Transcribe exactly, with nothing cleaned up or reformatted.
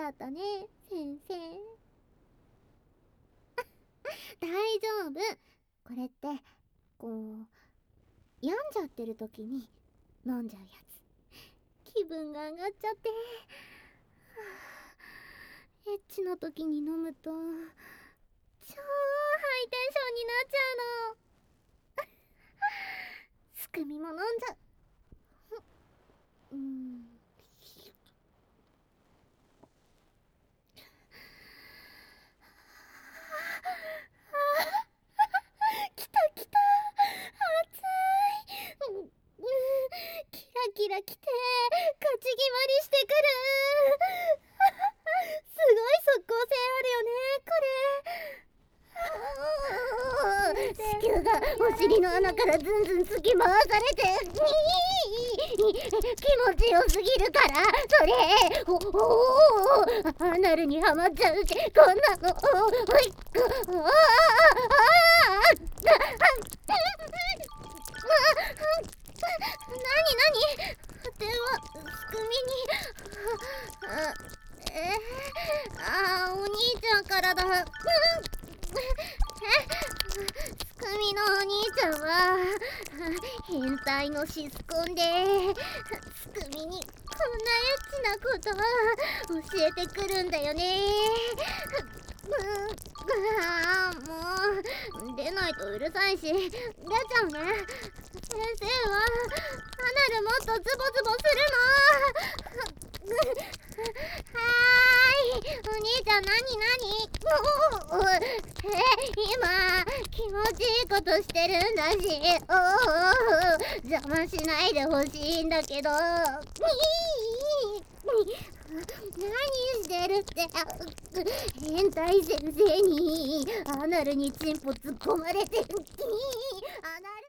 だったね、先生。大丈夫。これってこう病んじゃってる時に飲んじゃうやつ。気分が上がっちゃって、エッチの時に飲むと超ハイテンションになっちゃうの。すくみも飲んじゃう。うん。来た来た、暑い。うん、キラキラ来て勝ち決まりしてくる。すごい即効性あるよね、これ。子宮がお尻の穴からずんずん突き回されて、気持ちよすぎるから、それおおアナルにはまっちゃうし、こんなのおいああなになに電話すくみにえあお兄ちゃんからだ。うんすくみのお兄ちゃんは変態のシスコンで、すくみにこんなエッチなことは教えてくるんだよね。あーもう出ないとうるさいし出ちゃうね。先生はアナルもっとズボズボするの。はーい、お兄ちゃんなになにおおえ今気持ちいいことしてるんだし、おお邪魔しないでほしいんだけど。何してるって。変態先生にアナルにチンポ突っ込まれて